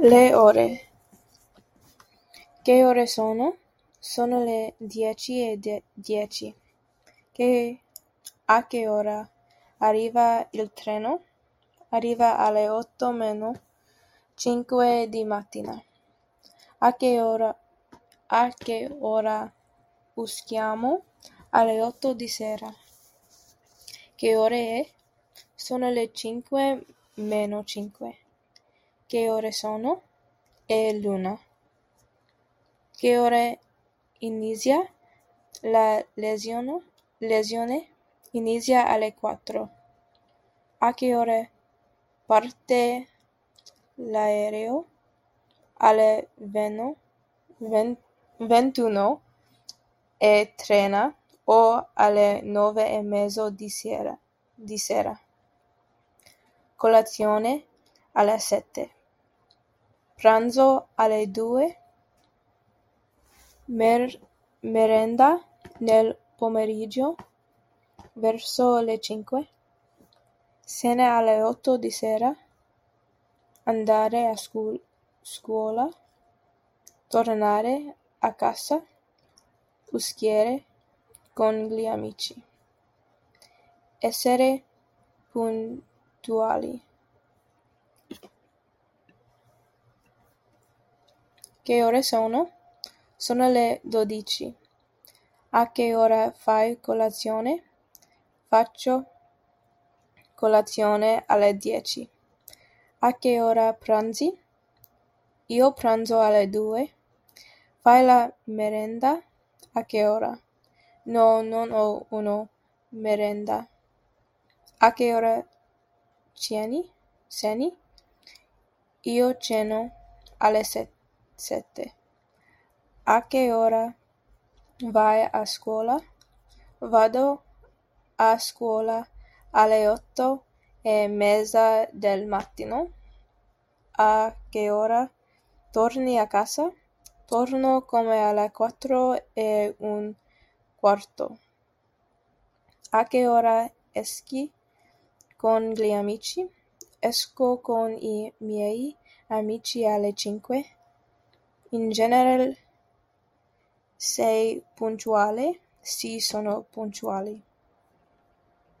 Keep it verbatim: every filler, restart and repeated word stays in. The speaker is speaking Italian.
Le ore. Che ore sono? Sono le dieci e de- dieci. Che, a che ora arriva il treno? Arriva alle otto meno cinque di mattina. A che ora, a che ora usciamo? Alle otto di sera. Che ore è? Sono le cinque meno cinque. Che ore sono? È l'una. Che ora inizia? La lezione, lezione inizia alle quattro. A che ora parte l'aereo? Alle veno- ven- ventuno e trenta o alle nove e mezzo di sera. Di sera. Colazione alle sette. Pranzo alle due. Mer- merenda nel pomeriggio verso le cinque. Cena alle otto di sera. Andare a scu- scuola. Tornare a casa. Uscire con gli amici. Essere puntuali. Che ore sono? Sono le dodici. A che ora fai colazione? Faccio colazione alle dieci. A che ora pranzi? Io pranzo alle due. Fai la merenda? A che ora? No, non ho una merenda. A che ora ceni? Ceni? Io ceno alle sette. A che ora vai a scuola? Vado a scuola alle otto e mezza del mattino. A che ora torni a casa? Torno come alle quattro e un quarto. A che ora esci con gli amici? Esco con i miei amici alle cinque. In genere sei puntuale? Sì, sono puntuale.